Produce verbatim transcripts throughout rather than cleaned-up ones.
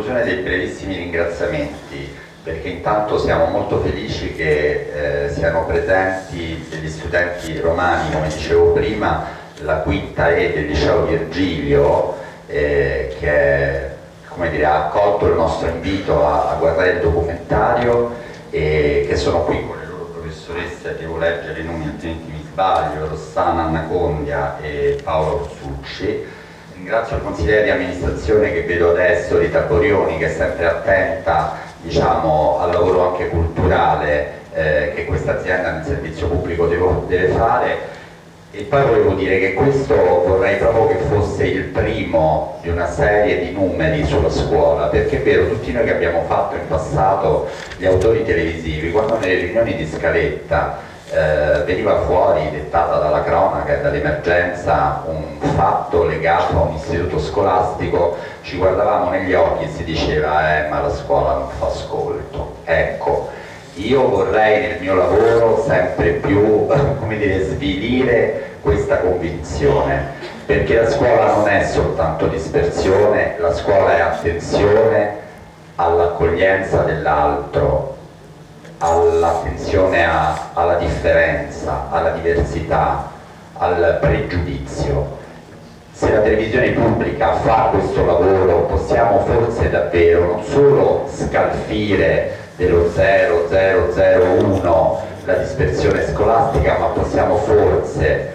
conclusione dei brevissimi ringraziamenti, perché intanto siamo molto felici che eh, siano presenti degli studenti romani, come dicevo prima, la quinta E del liceo Virgilio, eh, che come dire, ha accolto il nostro invito a, a guardare il documentario e che sono qui con le loro professoresse, devo leggere i nomi altrimenti mi sbaglio, Rossana Annacondia e Paolo Orsucci. Ringrazio il consigliere di amministrazione che vedo adesso, Rita Borioni, che è sempre attenta, diciamo, al lavoro anche culturale eh, che questa azienda nel servizio pubblico devo, deve fare. E poi volevo dire che questo vorrei proprio che fosse il primo di una serie di numeri sulla scuola, perché è vero, tutti noi che abbiamo fatto in passato gli autori televisivi, quando nelle riunioni di scaletta eh, veniva fuori, dettata dalla cronaca e dall'emergenza, un fatto legato a un istituto scolastico, ci guardavamo negli occhi e si diceva eh ma la scuola non fa ascolto. Ecco, io vorrei nel mio lavoro sempre più, come dire, svilire questa convinzione, perché la scuola non è soltanto dispersione, la scuola è attenzione all'accoglienza dell'altro, all'attenzione a, alla differenza, alla diversità, al pregiudizio. Se la televisione pubblica fa questo lavoro possiamo forse davvero non solo scalfire dello zero zero zero uno la dispersione scolastica, ma possiamo forse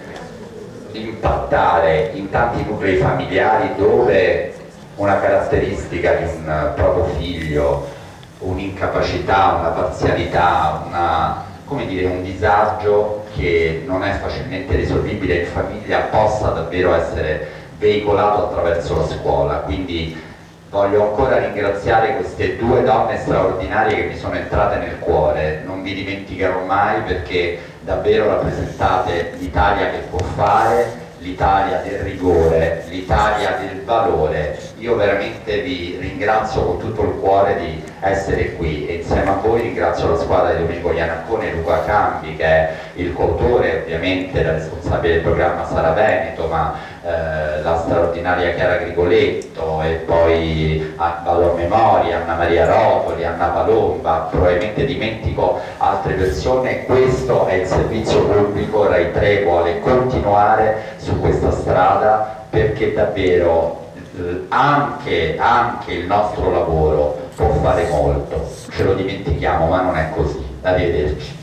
impattare in tanti nuclei familiari dove una caratteristica di un proprio figlio, un'incapacità, una parzialità, una, come dire, un disagio che non è facilmente risolvibile in famiglia possa davvero essere veicolato attraverso la scuola. Quindi voglio ancora ringraziare queste due donne straordinarie che mi sono entrate nel cuore, non vi dimenticherò mai perché davvero rappresentate l'Italia che può fare, l'Italia del rigore, l'Italia del valore. Io veramente vi ringrazio con tutto il cuore di essere qui e insieme a voi ringrazio la squadra di Domenico Iannaccone e Luca Cambi, che è il coautore, ovviamente la responsabile del programma Sara Veneto, ma eh, la straordinaria Chiara Grigoletto, e poi ah, vado a memoria, Anna Maria Rotoli, Anna Palomba, probabilmente dimentico altre persone. Questo è il servizio pubblico. Rai tre vuole continuare su questa strada perché davvero Anche, anche il nostro lavoro può fare molto, ce lo dimentichiamo, ma non è così. Arrivederci.